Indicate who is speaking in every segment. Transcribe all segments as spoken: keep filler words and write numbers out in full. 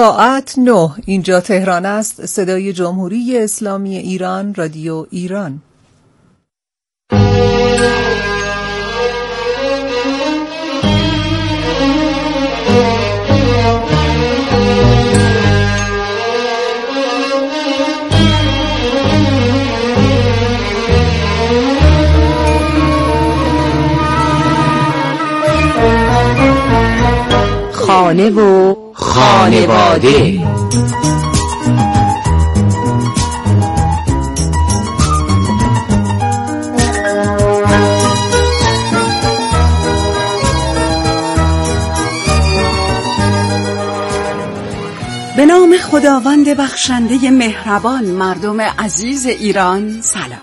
Speaker 1: ساعت نه. اینجا تهران است. صدای جمهوری اسلامی ایران، رادیو ایران.
Speaker 2: خانه و خانواده.
Speaker 3: به نام خداوند بخشنده مهربان، مردم عزیز ایران، سلام.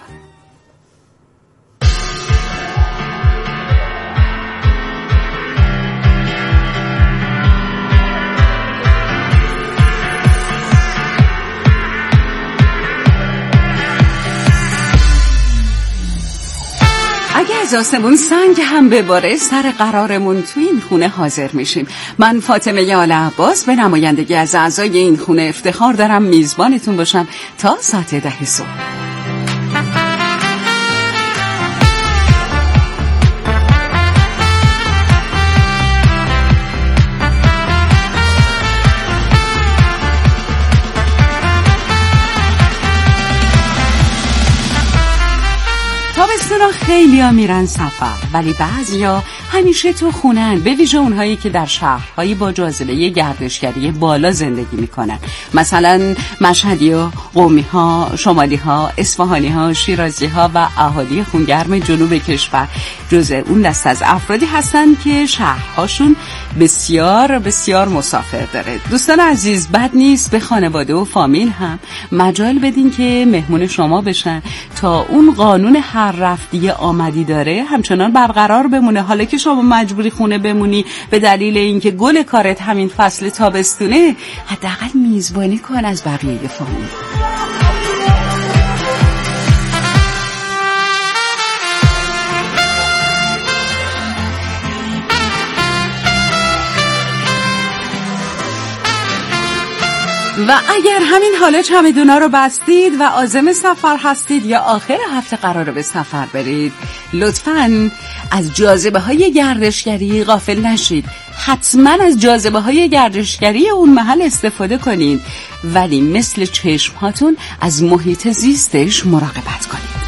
Speaker 3: از آسمون سنگ هم بباره سر قرارمون تو این خونه حاضر میشیم. من فاطمه آل عباس به نمایندگی از اعضای این خونه افتخار دارم میزبانتون باشم تا ساعت ده صبح. تابستونا خیلی ها میرن سفر، ولی بعضی ها همیشه تو خونن، به ویژه اونهایی که در شهرهایی با جاذبه گردشگری بالا زندگی میکنن، مثلا مشهدی ها، قمی ها، شمالی ها، اصفهانی ها، شیرازی ها و اهالی خونگرم جنوب کشور جزء اون دست از افرادی هستن که شهرهاشون بسیار بسیار مسافر داره. دوستان عزیز، بد نیست به خانواده و فامیل هم مجال بدین که مهمون شما بشن تا اون قانون هر رفتی آمدی داره همچنان برقرار بمونه. حالا که شما مجبوری خونه بمونی به دلیل اینکه گل کارت همین فصل تابستونه، حداقل میزبانی کن از بقیه فامیل. و اگر همین حالا چمدونا رو بستید و عازم سفر هستید یا آخر هفته قراره به سفر برید، لطفاً از جاذبه های گردشگری غافل نشید. حتما از جاذبه های گردشگری اون محل استفاده کنید، ولی مثل چشم هاتون از محیط زیستش مراقبت کنید.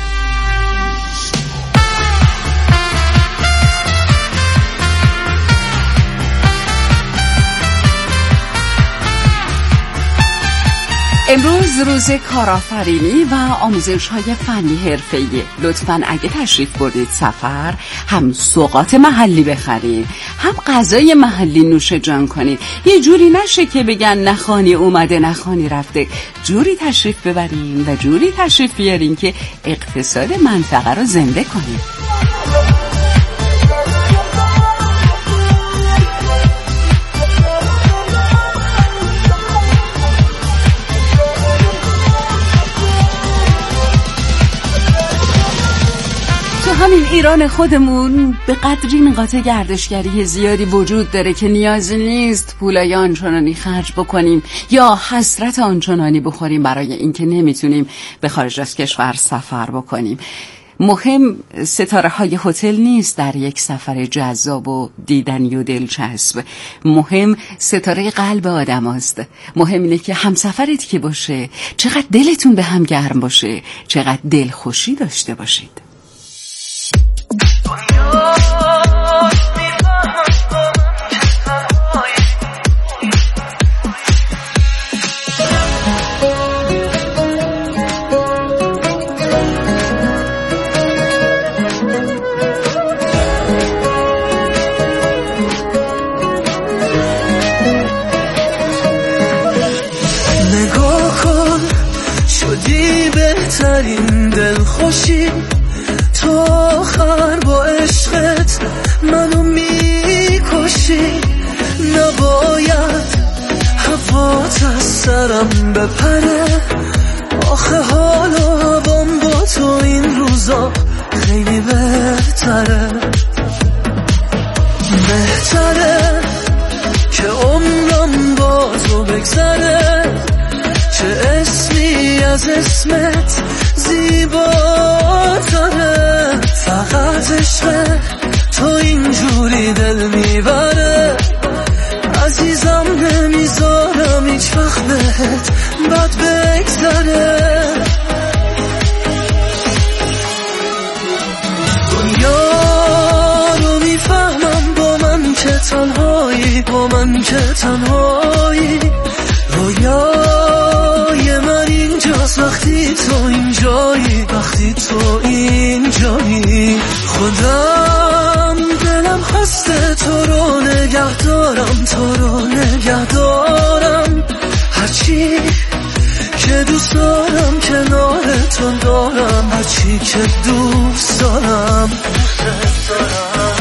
Speaker 3: امروز روز کارآفرینی و آموزش‌های فنی حرفه‌ای. لطفاً اگه تشریف بردید سفر، هم سوغات محلی بخرید، هم غذای محلی نوش جان کنید. یه جوری نشه که بگن نخانی اومده نخانی رفته. جوری تشریف ببرین و جوری تشریف بیارین که اقتصاد منطقه رو زنده کنید. همین ایران خودمون به قدری نقاط گردشگری زیادی وجود داره که نیازی نیست پولای آنچنانی خرج بکنیم یا حسرت آنچنانی بخوریم برای اینکه نمیتونیم به خارج از کشور سفر بکنیم. مهم ستاره های هتل نیست در یک سفر جذاب و دیدنی و دلچسب. مهم ستاره قلب آدم است. مهم اینه که همسفرت که باشه چقدر دلتون به هم گرم باشه، چقدر دلخوشی داشته باشید.
Speaker 4: نگاه کن، شدی بهترین دلخوشی، تو آخر با عشقت منو میکشی. نباید هوات از سرم بپره، آخه حالا هوام با تو این روزا خیلی بهتره. بهتره که عمرم با تو بگذره، از اسمت زیباتره، فقط عشق تو اینجوری دل میبره. عزیزم نمیذارم هیچ وقت بهت بد بگذره. دنیا رو میفهمم با من که تنهایی، با من که تنهایی. رویای من اینجاست وقتی تو اینجایی، وقتی تو اینجایی. خودم دلم خسته تو رو نگه دارم، تو رو نگه دارم. هرچی که دوست دارم کنارتون دارم، هرچی که دوست دارم دوست دارم.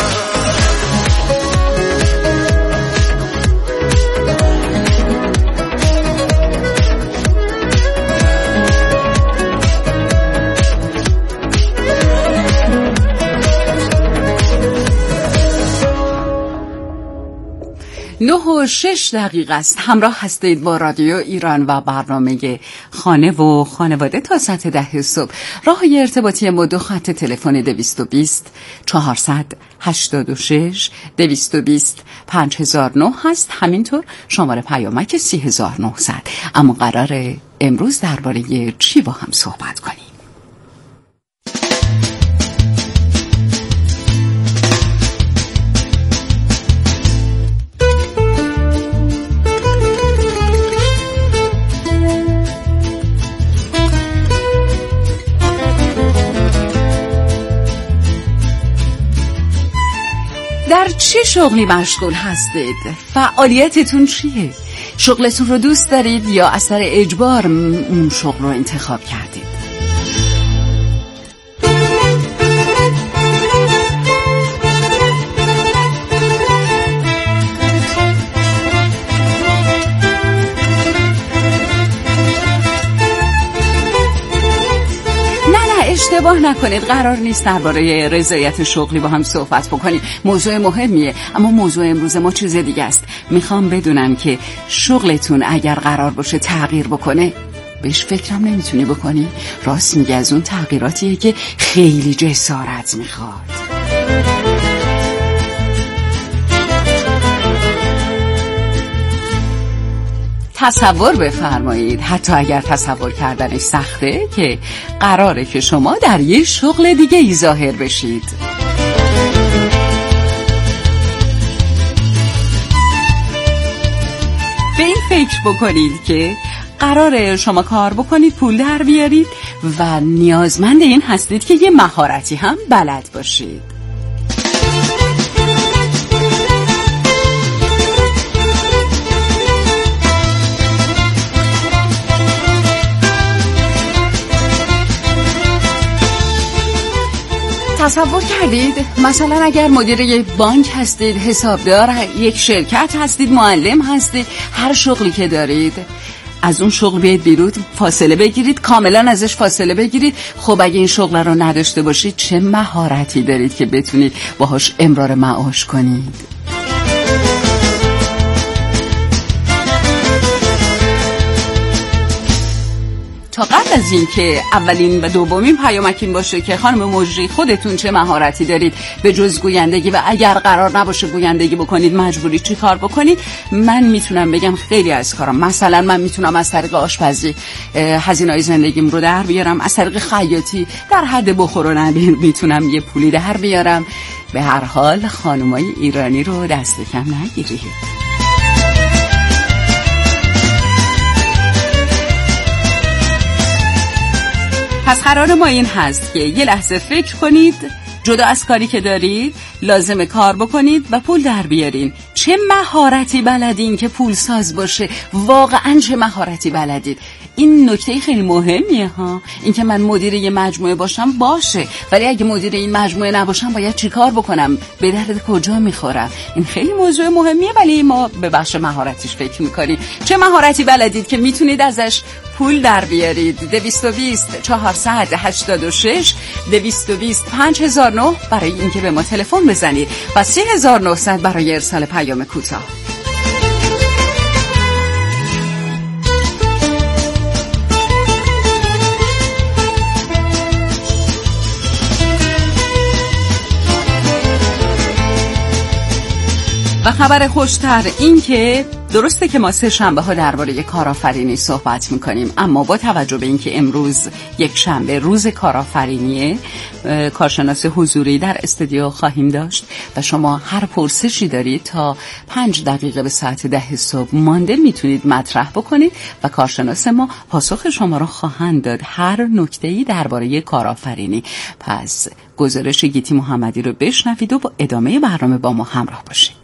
Speaker 3: نه و شش دقیقه است. همراه هستید با رادیو ایران و برنامه خانه و خانواده تا ساعت ده صبح. راه ارتباطی ما دو خط تلفن دویست و بیست چهارصد هشتاد و شش دویست و بیست پنج هزار و نه هست، همینطور شماره پیامک سی هزار و نهصد. اما قراره امروز درباره چی با هم صحبت کنیم؟ در چه شغلی مشغول هستید؟ فعالیتتون چیه؟ شغلتون رو دوست دارید یا اثر اجبار اون شغل رو انتخاب کردید؟ اشتباه نکنید، قرار نیست درباره رضایت شغلی با هم صحبت بکنیم. موضوع مهمیه، اما موضوع امروز ما چیز دیگه است. میخوام بدونم که شغلتون اگر قرار باشه تغییر بکنه بهش فکرم نمیتونی بکنی؟ راست میگه، از اون تغییراتیه که خیلی جسارت میخواد. تصور بفرمایید، حتی اگر تصور کردنش سخته، که قراره که شما در یه شغل دیگه ای ظاهر بشید. به این فکر بکنید که قراره شما کار بکنید، پول در بیارید و نیازمند این هستید که یه مهارتی هم بلد باشید. تصور کردید مثلا اگر مدیر یک بانک هستید، حسابدار یک شرکت هستید، معلم هستید، هر شغلی که دارید، از اون شغل بیاید بیرون، فاصله بگیرید، کاملا ازش فاصله بگیرید. خب اگه این شغل رو نداشته باشید چه مهارتی دارید که بتونید باهاش امرار معاش کنید؟ تا قبل از این که اولین و دومین پیامکین باشه که خانم مجری خودتون چه مهارتی دارید به جز گویندگی و اگر قرار نباشه گویندگی بکنید مجبوری چی کار بکنید، من میتونم بگم خیلی از کارم. مثلا من میتونم از طریق آشپزی هزینه‌های زندگیم رو در بیارم، از طریق خیاطی در حد بخور و نبیر میتونم یه پولی در بیارم. به هر حال خانمای ایرانی رو دست کم نگیرید. پس قرار ما این هست که یه لحظه فکر کنید، جدا از کاری که دارید لازمه کار بکنید و پول در بیارین. چه مهارتی بلدین که پول ساز باشه؟ واقعا چه مهارتی بلدید؟ این نکته خیلی مهمیه ها. این که من مدیر یه مجموعه باشم باشه، ولی اگه مدیر این مجموعه نباشم باید چی کار بکنم؟ به درد کجا میخورم؟ این خیلی موضوع مهمیه، ولی ما به بخش مهارتیش فکر میکنیم. چه مهارتی بلدید که میتونید ازش پول در بیارید؟ دویست و بیست چهارصد هشتاد و شش دویست و بیست پنج هزار و نه برای اینکه به ما تلفن بزنید و سه هزار و نهصد برای ارسال پیام کوتاه. و خبر خوشتر این که درسته که ما سه شنبه ها درباره کارآفرینی صحبت میکنیم، اما با توجه به اینکه امروز یک شنبه روز کارآفرینیه، کارشناس حضوری در استودیو خواهیم داشت و شما هر پرسشی دارید تا پنج دقیقه به ساعت ده صبح مانده میتونید مطرح بکنید و کارشناس ما پاسخ شما رو خواهند داد، هر نکته‌ای درباره کارآفرینی. پس گزارش گیتی محمدی رو بشنوید و با ادامه برنامه با ما همراه باشید.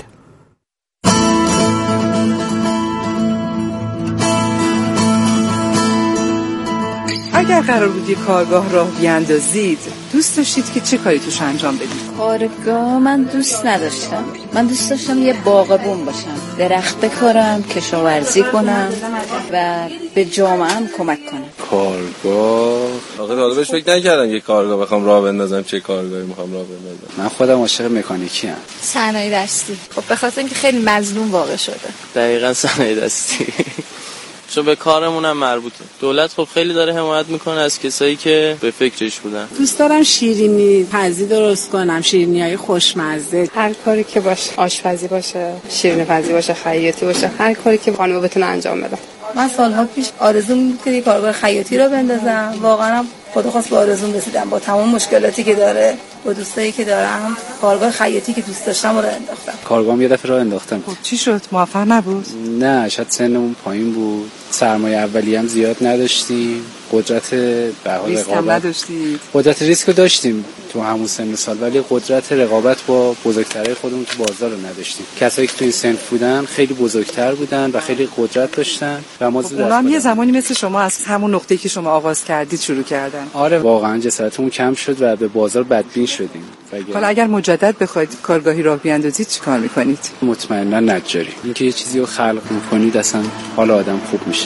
Speaker 1: اگر قرار بود یه کارگاه راه بیاندازید، دوست داشتید که چه کاری توش انجام بدید؟
Speaker 5: کارگاه من دوست نداشتم. من دوست داشتم یه باغبون باشم، درخت بکارم، کشاورزی کنم و به جامعه‌ام کمک کنم.
Speaker 6: کارگاه آخه حالا بهش فکر نکردم یه کارگاه بخوام راه بندازم. چه کارگاهی میخوام راه بندازم؟
Speaker 7: من خودم عاشق مکانیکی ام.
Speaker 8: صنایع دستی. خب به خاطر اینکه خیلی مظلوم واقع شده.
Speaker 9: دقیقاً صنایع دستی. چون به کارمون هم مربوطه. دولت خب خیلی داره حمایت میکنه از کسایی که به فکرش بودن.
Speaker 10: دوست دارم شیرینی پزی درست کنم، شیرینیای خوشمزه.
Speaker 11: هر کاری که باشه، آشپزی باشه، شیرینی پزی باشه، خیاطی باشه، هر کاری که خانم بتونه انجام بده.
Speaker 12: من سالها پیش آرزو بود که یه کارگاه خیاطی رو بندازم. واقعا خدا خواست به آرزوم رسیدم. با تمام مشکلاتی که داره، با دوستایی که دارم، کارگاه خیاطی که دوست داشتم رو انداختم.
Speaker 7: کارگاهم یه دفعه راه انداختم.
Speaker 1: خب چی شد؟ موفق نبود؟
Speaker 7: نه، شاید سنمون پایین بود. سرمایه اولیه هم زیاد نداشتیم. قدرت به حال رقابت
Speaker 1: نداشتید.
Speaker 7: قدرت ریسک رو داشتیم تو همون سن سال، ولی قدرت رقابت با بزرگترهای خودمون تو بازار رو نداشتیم. کسایی که تو این سن بودن خیلی بزرگتر بودن و خیلی قدرت داشتن و ما زود
Speaker 1: اونا هم یه زمانی مثل شما از همون نقطه‌ای که شما آغاز کردید شروع کردن.
Speaker 7: آره واقعا جسارتمون کم شد و به بازار بدبین شدیم.
Speaker 1: حالا اگر مجدد بخواید کارگاهی راه بیاندازید چیکار می‌کنید؟
Speaker 7: مطمئنا نجاری. اینکه یه چیزی رو خلق می‌کنید اصلا حال آدم خوب میشه.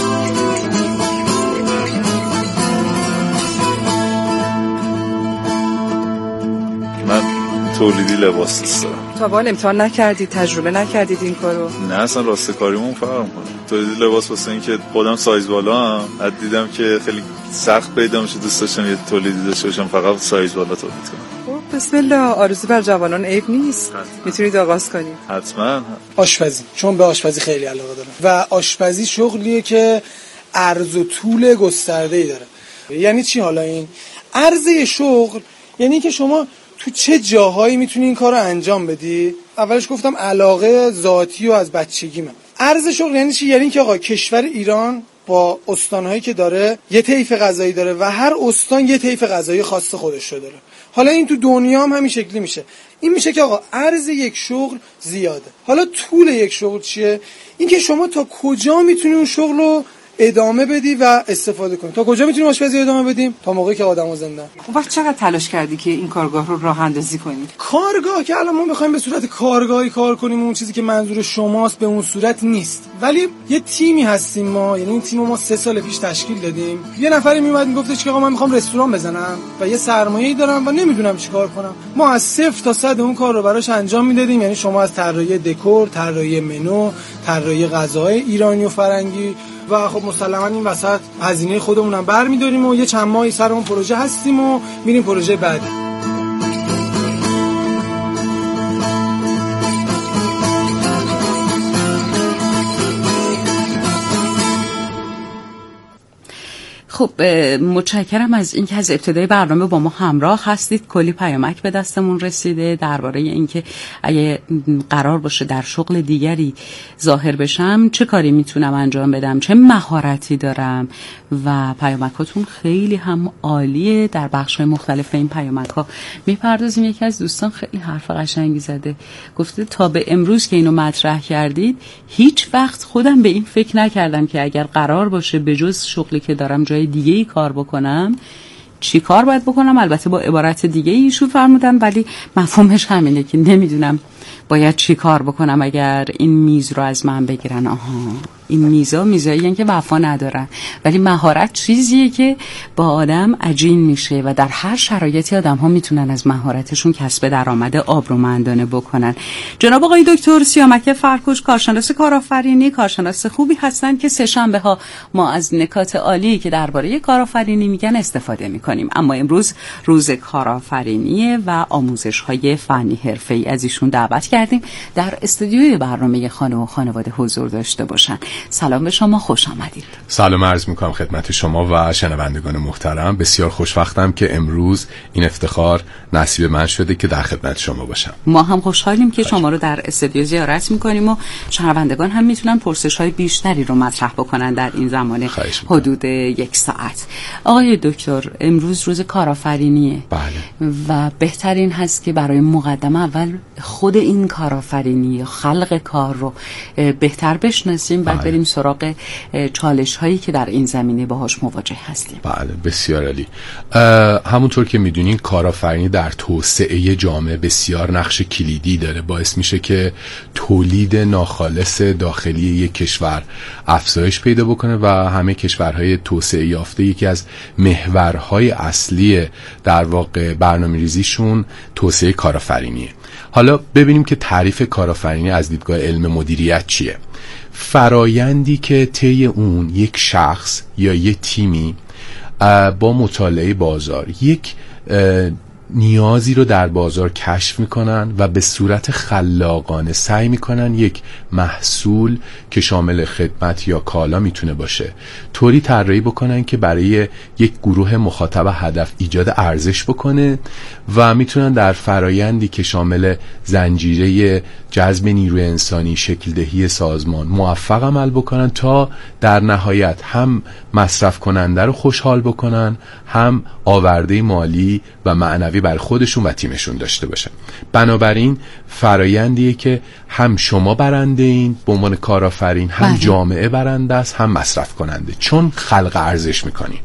Speaker 13: من تولیدی لباس دوست دارم.
Speaker 1: تا به حال امتحان نکردید، تجربه نکردید این کارو؟
Speaker 13: نه اصلا راستکاریمون فرق می‌کنه. تولیدی لباس واسه این که خودم سایز بالا هم بعد دیدم که خیلی سخت پیدا میشه، دوست داشتم یه تولیدی داشته باشم فقط سایز بالا تولید کنم.
Speaker 1: خب بسم الله، آرزو بر جوانان عیب نیست. میتونید آغاز کنید.
Speaker 13: حتما.
Speaker 14: آشپزی، چون به آشپزی خیلی علاقه دارم و آشپزی شغلیه که عرض و طول گسترده‌ای داره. یعنی چی حالا این؟ عرضه شغل یعنی که شما تو چه جاهایی میتونی این کار رو انجام بدی. اولش گفتم علاقه ذاتی و از بچگیمه. عرض شغل یعنی چی؟ یعنی که آقا کشور ایران با استانهایی که داره یه طیف غذایی داره و هر استان یه طیف غذایی خاص خودش رو داره. حالا این تو دنیا هم همین شکلی میشه. این میشه که آقا عرض یک شغل زیاده. حالا طول یک شغل چیه؟ این که شما تا کجا میتونی اون شغل رو ادامه بدی و استفاده کنی. تا کجا میتونیم آشپزی ادامه بدیم؟ تا موقعی که آدم‌ها زنده‌ان.
Speaker 1: اون وقت چقدر تلاش کردی که این کارگاه رو راه اندازی کنی؟
Speaker 14: کارگاه که الان ما بخوایم به صورت کارگاهی کار کنیم، اون چیزی که منظور شماست به اون صورت نیست. ولی یه تیمی هستیم ما، یعنی این تیم ما سه سال پیش تشکیل دادیم. یه نفری میومد میگفتش که آقا من میخوام رستوران بزنم و یه سرمایه‌ای دارم و نمیدونم چیکار کنم. ما از صفر تا صد اون کار رو براش انجام میدادیم. یعنی شما از طراحی دکور، طراحی منو، طراحی غذاهای ایرانی و فرنگی و خب مسلماً این وسط هزینه خودمونم برمی‌داریم و یه چند ماهی سر اون پروژه هستیم و میریم پروژه بعدی.
Speaker 3: خب متشکرم از اینکه از ابتدای برنامه با ما همراه هستید. کلی پیامک به دستمون رسیده درباره اینکه اگه قرار باشه در شغل دیگری ظاهر بشم چه کاری میتونم انجام بدم، چه مهارتی دارم و پیامکاتون خیلی هم عالیه. در بخش‌های مختلف این پیامک‌ها میپردازیم. یکی از دوستان خیلی حرف قشنگی زده، گفته تا به امروز که اینو مطرح کردید هیچ وقت خودم به این فکر نکردم که اگر قرار باشه به جز شغلی که دارم جای دیگه ای کار بکنم چی کار باید بکنم. البته با عبارت دیگه ایشون فرمودن ولی مفهومش همینه که نمیدونم باید چی کار بکنم اگر این میز رو از من بگیرن. آها این میزا میزاییه که وفا ندارن، ولی مهارت چیزیه که با آدم عجین میشه و در هر شرایطی آدم ها میتونن از مهارتشون کسب درآمد آبرومندانه بکنن. جناب آقای دکتر سیامک فرکوش، کارشناس کارآفرینی، کارشناس خوبی هستن که سه شنبه ها ما از نکات عالی که درباره کارآفرینی میگن استفاده میکنیم. اما امروز روز کارآفرینی و آموزش های فنی حرفه‌ای از ایشون دعوت کردیم در استودیوی برنامه خانه و خانواده حضور داشته باشن. سلام به شما، خوش آمدید.
Speaker 15: سلام عرض میکنم خدمت شما و شنوندگان محترم. بسیار خوشوقتم که امروز این افتخار نصیب من شده که در خدمت شما باشم.
Speaker 3: ما هم خوشحالیم که شما رو در استودیو زیارت میکنیم و شنوندگان هم میتونن پرسش های بیشتری رو مطرح بکنن در این زمان حدود یک ساعت. آقای دکتر، امروز روز کارآفرینیه.
Speaker 15: بله.
Speaker 3: و بهترین هست که برای مقدمه اول خود این کارآفرینی، خلق کار رو بهتر بشناسیم، بعد بریم سراغ چالش هایی که در این زمینه باهاش مواجه هستیم.
Speaker 15: بله، بسیار عالی. همونطور که میدونین کارآفرینی در توسعه جامعه بسیار نقش کلیدی داره. باعث میشه که تولید ناخالص داخلی یک کشور افزایش پیدا بکنه و همه کشورهای توسعه یافته یکی از محورهای اصلی در واقع برنامه‌ریزیشون توسعه کارآفرینیه. حالا ببینیم که تعریف کارآفرینی از دیدگاه علم مدیریت چیه. فرایندی که طی اون یک شخص یا یک تیمی با مطالعه بازار یک نیازی رو در بازار کشف میکنن و به صورت خلاقانه سعی میکنن یک محصول که شامل خدمت یا کالا میتونه باشه طوری طراحی بکنن که برای یک گروه مخاطب هدف ایجاد ارزش بکنه و میتونن در فرایندی که شامل زنجیره جذب نیروی انسانی، شکل دهی سازمان موفق عمل بکنن تا در نهایت هم مصرف کننده رو خوشحال بکنن، هم آورده مالی و معنوی بر خودشون و تیمشون داشته باشن. بنابراین فرایندیه که هم شما برنده این به عنوان کارآفرین، هم بله. جامعه برنده است، هم مصرف کننده، چون خلق ارزش میکنین.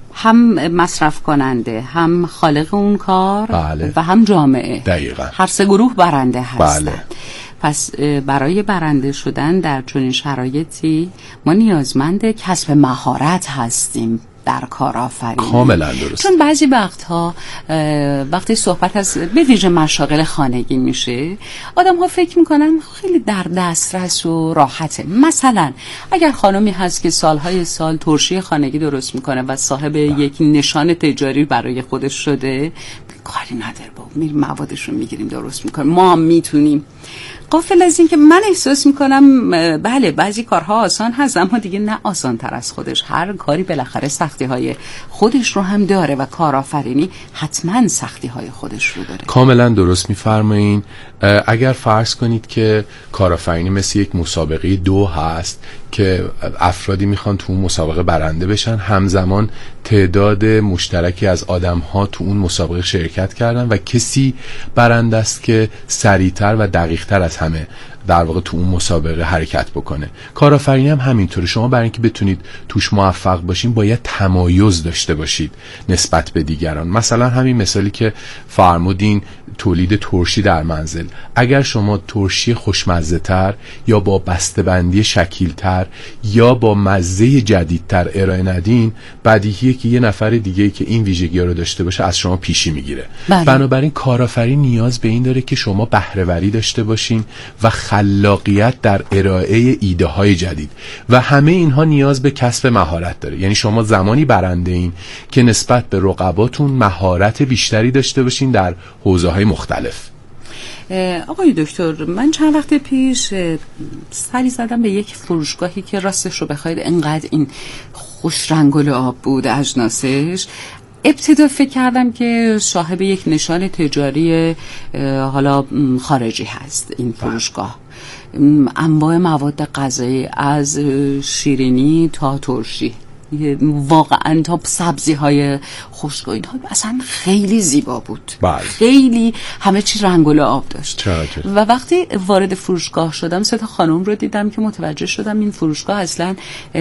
Speaker 3: هم مصرف کننده، هم خالق اون کار
Speaker 15: بله.
Speaker 3: و هم جامعه.
Speaker 15: دقیقاً.
Speaker 3: هر سه گروه برنده هستن.
Speaker 15: بله.
Speaker 3: پس برای برنده شدن در چنین شرایطی ما نیازمند کسب مهارت هستیم در کارآفرینی.
Speaker 15: کاملا درست.
Speaker 3: چون بعضی وقتها وقتی صحبت از به ویژه مشاغل خانگی میشه، آدم ها فکر میکنن خیلی در دسترس و راحته. مثلا اگر خانمی هست که سالهای سال ترشی خانگی درست میکنه و صاحب یک نشان تجاری برای خودش شده، کاری نداره، با میریم موادش رو میگیریم درست میکنیم، ما هم میتونیم. غافل از این که من احساس میکنم بله بعضی کارها آسان هست، اما دیگه نه آسان تر از خودش. هر کاری بالاخره سختی های خودش رو هم داره و کارآفرینی حتما سختی های خودش رو داره.
Speaker 15: کاملا درست میفرمایین. اگر فرض کنید که کارآفرینی مثل یک مسابقه دو هست که افرادی میخوان تو اون مسابقه برنده بشن، همزمان تعداد مشترکی از آدم ها تو اون مسابقه شرکت کردن و کسی برنده است که سریعتر و دقیقتر از همه در واقع تو اون مسابقه حرکت بکنه. کارآفرینی هم همینطوره. شما برای اینکه بتونید توش موفق باشین باید تمایز داشته باشید نسبت به دیگران. مثلا همین مثالی که فرمودین، تولید ترشی در منزل. اگر شما ترشی خوشمزه تر یا با بسته‌بندی شکیل تر یا با مزه جدیدتر ارائه ندین، بدیهیه که یه نفر دیگه‌ای که این ویژگی‌ها رو داشته باشه از شما پیشی میگیره.
Speaker 3: بله.
Speaker 15: بنابراین کارآفرین نیاز به این داره که شما بهره‌وری داشته باشین و خلاقیت در ارائه ایده های جدید و همه اینها نیاز به کسب مهارت داره. یعنی شما زمانی برنده این که نسبت به رقباتون مهارت بیشتری داشته باشین در حوزه های مختلف.
Speaker 3: آقای دکتر، من چند وقت پیش سری زدم به یک فروشگاهی که راستش رو بخواید انقدر این خوش رنگ و لعاب بود اجناسش، ابتدا فکر کردم که صاحب یک نشان تجاری حالا خارجی هست این فروشگاه. انواع مواد غذایی از شیرینی تا ترشی واقعا تا سبزی های خشک و اینها اصلا خیلی زیبا بود.
Speaker 15: بله.
Speaker 3: خیلی همه چی رنگ و لعاب داشت.
Speaker 15: چرا؟
Speaker 3: و وقتی وارد فروشگاه شدم سه تا خانم رو دیدم که متوجه شدم این فروشگاه اصلا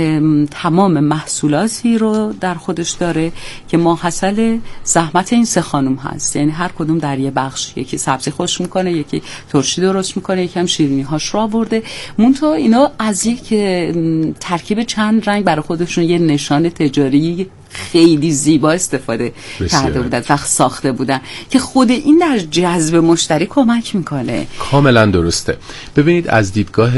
Speaker 3: تمام محصولاتی رو در خودش داره که ماحصل زحمت این سه خانم هست. یعنی هر کدوم در یه بخش، یکی سبزی خشک میکنه، یکی ترشی درست میکنه، یکی هم شیرینی هاش رو آورده. مونتا اینا از یک ترکیب چند رنگ برای خودشون یه نشان تجاری خیلی زیبا استفاده
Speaker 15: بسیار.
Speaker 3: کرده بودن و ساخته بودن که خود این در جذب مشتری کمک میکنه.
Speaker 15: کاملا درسته. ببینید از دیدگاه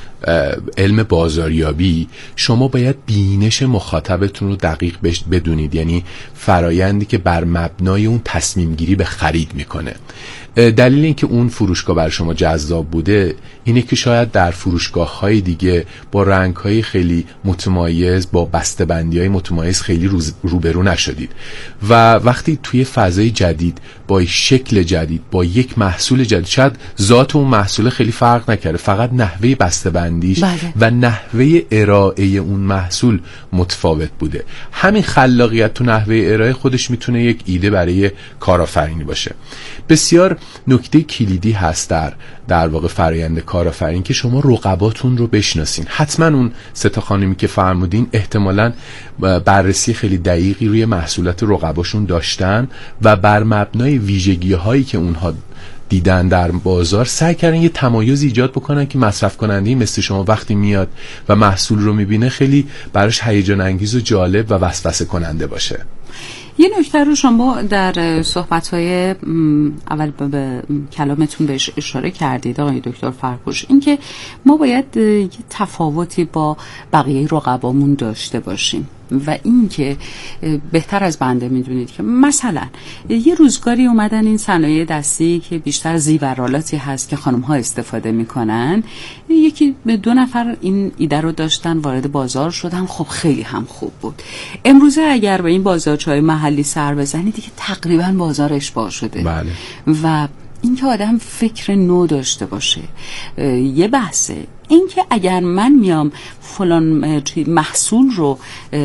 Speaker 15: علم بازاریابی شما باید بینش مخاطبتون رو دقیق بدونید، یعنی فرایندی که بر مبنای اون تصمیم گیری به خرید میکنه. دلیل اینکه اون فروشگاه بر شما جذاب بوده اینه که شاید در فروشگاه های دیگه با رنگ های خیلی متمایز، با بسته‌بندی های متمایز خیلی روبرو نشدید و وقتی توی فضای جدید با شکل جدید با یک محصول جدید، شاید ذات اون محصول خیلی فرق نکرده، فقط نحوه بسته‌بندیش
Speaker 3: بله.
Speaker 15: و نحوه ارائه اون محصول متفاوت بوده. همین خلاقیت تو نحوه ارائه خودش میتونه یک ایده برای کارآفرینی باشه. بسیار نکته کلیدی هست در در واقع فرآیند کارآفرینی که شما رقباتون رو بشناسین. حتما اون سه تا خانمی که فرمودین احتمالاً بررسی خیلی دقیقی روی محصولات رقباشون داشتن و بر مبنای ویژگی‌هایی که اونها دیدن در بازار سعی کردن یه تمایز ایجاد بکنن که مصرف کننده مثل شما وقتی میاد و محصول رو میبینه خیلی براش هیجان انگیز و جالب و وسوسه کننده باشه.
Speaker 3: یه نکته رو شما در صحبت‌های اول به کلامتون بهش اشاره کردید آقای دکتر فرپوش، این که ما باید یه تفاوتی با بقیه رقبامون داشته باشیم و این که بهتر از بنده میدونید که مثلا یه روزگاری اومدن این صنایع دستی که بیشتر زیورالاتی هست که خانم ها استفاده میکنن، یکی به دو نفر این ایده رو داشتن، وارد بازار شدن، خب خیلی هم خوب بود. امروزه اگر به این بازارچه‌های محلی سر بزنید دیگه تقریبا بازار اشباع شده.
Speaker 15: بله.
Speaker 3: و این که آدم فکر نو داشته باشه یه بحثه. این که اگر من میام فلان محصول رو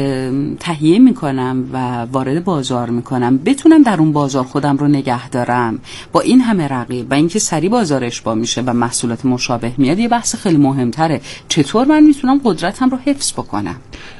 Speaker 3: تهیه میکنم و وارد بازار میکنم، بتونم در اون بازار خودم رو نگه دارم با این همه رقیب و اینکه سری بازار اشباع میشه و محصولات مشابه میاد، یه بحث خیلی مهمتره. چطور من میتونم قدرتم رو حفظ بکنم؟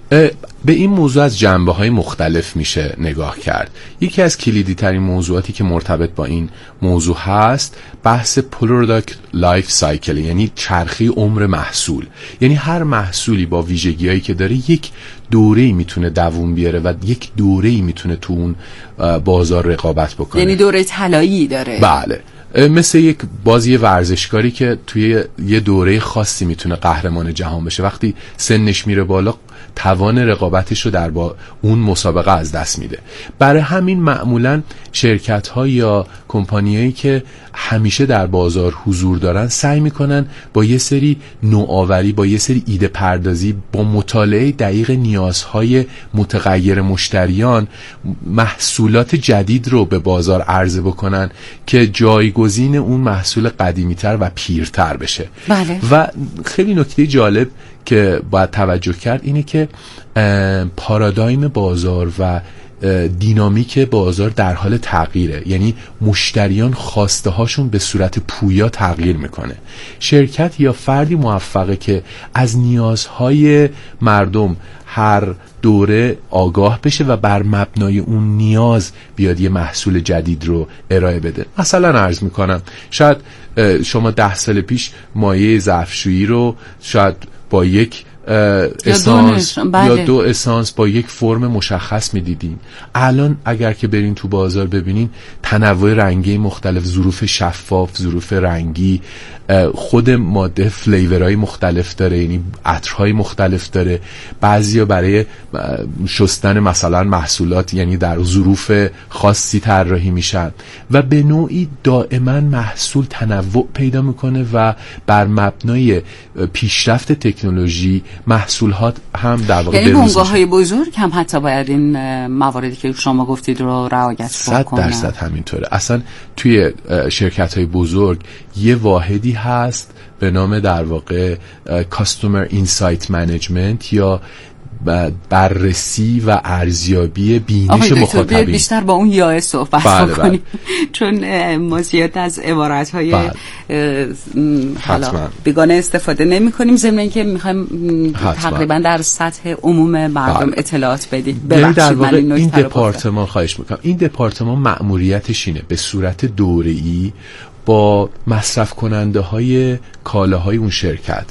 Speaker 15: به این موضوع از جنبه‌های مختلف میشه نگاه کرد. یکی از کلیدی ترین موضوعاتی که مرتبط با این موضوع هست بحث پروداکت لایف سایکل، یعنی چرخه عمر محصول. یعنی هر محصولی با ویژگی‌هایی که داره یک دوره‌ای میتونه دووم بیاره و یک دوره‌ای میتونه تو اون بازار رقابت بکنه.
Speaker 3: یعنی دوره طلایی داره.
Speaker 15: بله. مثل یک بازی ورزشکاری که توی یه دوره خاصی میتونه قهرمان جهان بشه، وقتی سنش میره بالا توان رقابتش رو در با اون مسابقه از دست میده. برای همین معمولا شرکت ها یا کمپانی هایی که همیشه در بازار حضور دارن سعی میکنن با یه سری نوآوری، با یه سری ایده پردازی، با مطالعه دقیق نیازهای متغیر مشتریان محصولات جدید رو به بازار عرضه بکنن که جایگزین اون محصول قدیمی‌تر و پیرتر بشه.
Speaker 3: بله.
Speaker 15: و خیلی نکته جالب که باید توجه کرد اینه که پارادایم بازار و دینامیک بازار در حال تغییره. یعنی مشتریان خواسته هاشون به صورت پویا تغییر میکنه. شرکت یا فردی موفقه که از نیازهای مردم هر دوره آگاه بشه و بر مبنای اون نیاز بیاد یه محصول جدید رو ارائه بده. مثلا عرض میکنم شاید شما ده سال پیش مایع ظرفشویی رو شاید با یک اسانس
Speaker 3: یا دو, بله.
Speaker 15: یا دو اسانس با یک فرم مشخص میدیدین. الان اگر که برین تو بازار ببینین تنوع رنگی مختلف، ظروف شفاف، ظروف رنگی، خود ماده فلیورهای مختلف داره، یعنی عطرهای مختلف داره. بعضیا برای شستن مثلا محصولات یعنی در ظروف خاصی طراحی میشن و به نوعی دائما محصول تنوع پیدا میکنه و بر مبنای پیشرفت تکنولوژی محصولات هم در واقع
Speaker 3: یعنی بنگاه‌های بزرگ هم حتی باید این مواردی که شما گفتید رو رعایت بکنن.
Speaker 15: صد درصد همینطوره. اصلا توی شرکت‌های بزرگ یه واحدی هست به نام در واقع Customer Insight Management یا بررسی و ارزیابی بینش مخاطبین.
Speaker 3: بیشتر با اون یاه صحبت
Speaker 15: بله
Speaker 3: بکنیم
Speaker 15: بله.
Speaker 3: چون ما زیاد از عبارت‌های
Speaker 15: بله.
Speaker 3: حالا بیگانه استفاده نمی‌کنیم، ضمن اینکه می‌خوایم تقریبا در سطح عموم مردم بله. اطلاعات بدیم.
Speaker 15: ببخشید در واقع این دپارتمان خواهش می‌کنم، این دپارتمان مأموریتش اینه به صورت دوره‌ای با مصرف کننده های کالاهای اون شرکت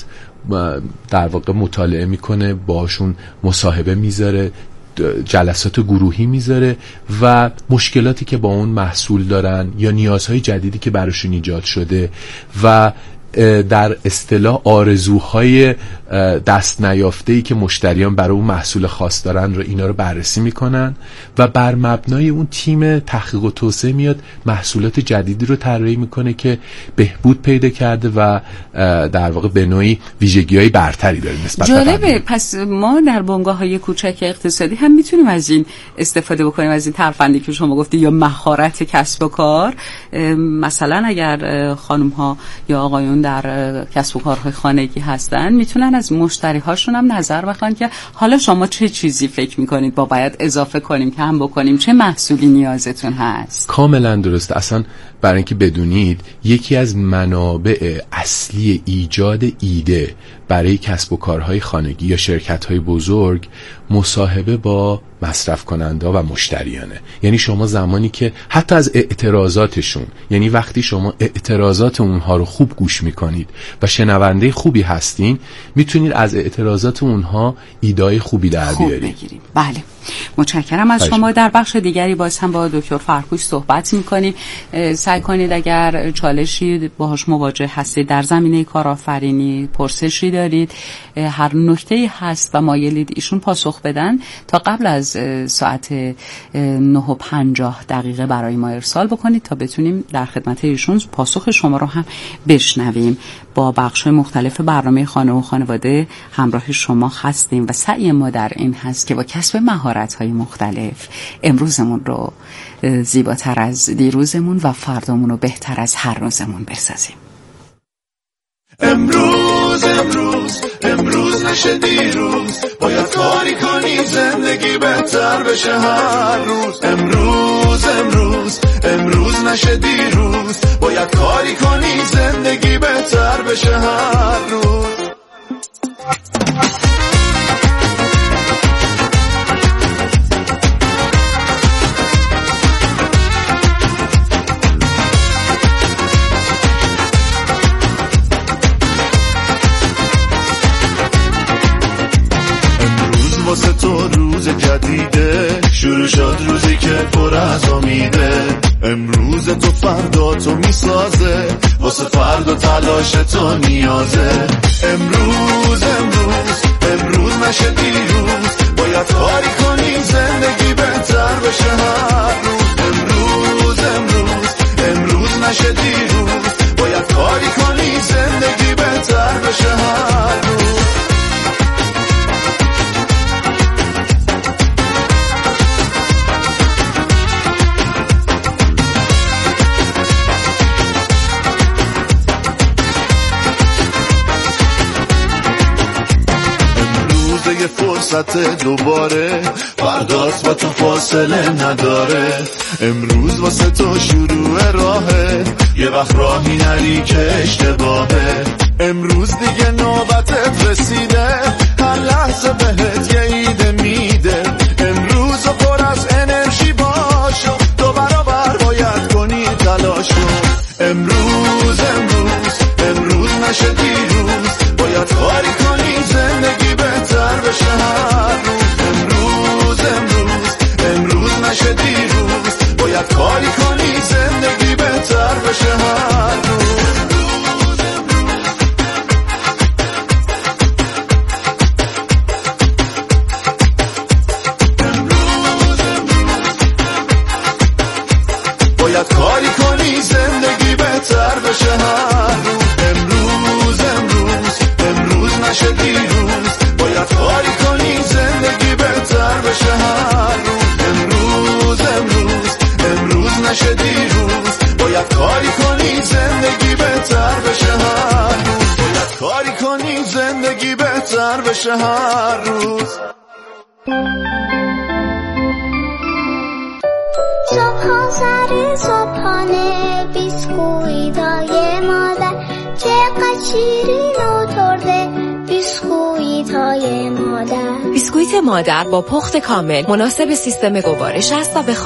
Speaker 15: در واقع مطالعه میکنه، باشون مصاحبه میذاره، جلسات گروهی میذاره و مشکلاتی که با اون محصول دارن یا نیازهای جدیدی که براشون ایجاد شده و در اصطلاح آرزوهای دست نیافته‌ای که مشتریان برای اون محصول خاص دارن رو اینا رو بررسی میکنن و بر مبنای اون تیم تحقیق و توسعه میاد محصولات جدیدی رو طراحی میکنه که بهبود پیدا کرده و در واقع به نوعی ویژگی‌های برتری داره نسبت به
Speaker 3: جالبه. پس ما در بنگاه‌های کوچک اقتصادی هم میتونیم از این استفاده بکنیم، از این ترفندی که شما گفتی یا مهارت کسب و کار. مثلا اگر خانم‌ها یا آقایون در کسب و کارهای خانگی هستن میتونن از مشتری هاشون هم نظر بخوان که حالا شما چه چیزی فکر میکنید با باید اضافه کنیم کم بکنیم، چه محصولی نیازتون هست.
Speaker 15: کاملا درسته. اصلا برای اینکه بدونید یکی از منابع اصلی ایجاد ایده برای کسب و کارهای خانگی یا شرکت‌های بزرگ مصاحبه با مصرف کننده و مشتریانه. یعنی شما زمانی که حتی از اعتراضاتشون، یعنی وقتی شما اعتراضات اونها رو خوب گوش میکنید و شنونده خوبی هستین، میتونید از اعتراضات اونها ایدای خوبی در بیارید.
Speaker 3: بله، متشکرم از شما. در بخش دیگری باز هم با دکتر فرکوش صحبت میکنیم. سعی کنید اگر چالشی باهاش مواجه هستید در زمینه کارآفرینی، پرسشی دارید، هر نکته‌ای هست و مایلید ایشون پاسخ بدن، تا قبل از ساعت نه و پنجاه دقیقه برای ما ارسال بکنید تا بتونیم در خدمت ایشون پاسخ شما رو هم بشنویم. با بخش‌های مختلف برنامه خانه و خانواده همراه شما هستیم و سعی ما در این هست که با کسب مهارت‌های مختلف امروزمون رو زیباتر از دیروزمون و فردامون رو بهتر از هر روزمون بسازیم.
Speaker 4: امروز امروز امروز نشه دیروز، باید کاری کنی زندگی بهتر بشه هر روز. امروز امروز امروز نشه دیروز، باید کاری کنی زندگی بهتر بشه هر روز. واسه تو روز جدیده، شروع شد روزی که پر از امیده. امروز تو فردا تو میسازه، واسه فردا تلاش تو نیازه. امروز امروز امروز نشه دیروز، باید کاری کنی زندگی بهتر بشه هر روز. امروز امروز امروز نشه دیروز، باید کاری کنی زندگی بهتر بشه هر روز. یه فرصت دوباره، فرداست با تو فاصله نداره. امروز واسه تو شروع راهه، یه وقت راهی نری که اشتباهه. امروز دیگه نوبتت رسیده، هر لحظه بهت یه ایده میده. امروز پر از انرژی باشو، تو برابر باید کنی تلاشو. امروز امروز امروز نشه دیروز، باید کاری کنی زندگی بهتر بشه هر روز. امروز امروز امروز نشه دیروز، باید کاری کنی زندگی بهتر بشه هر روز. باید کاری کنی زندگی بهتر بشه هر روز. امروز امروز امروز نشه دیروز، باید کاری کنی زندگی بهتر بشه هر روز. امروز امروز امروز نشه دیروز، باید کاری کنی زندگی بهتر بشه هر روز. باید کاری کنی زندگی بهتر بشه هر روز.
Speaker 16: صبحان سر صبحانه بیسکویتای مادر چقدر شیرین و ترده بیسکویتای مادر.
Speaker 17: بیسکویت مادر با پخت کامل مناسب سیستم گوارش است و به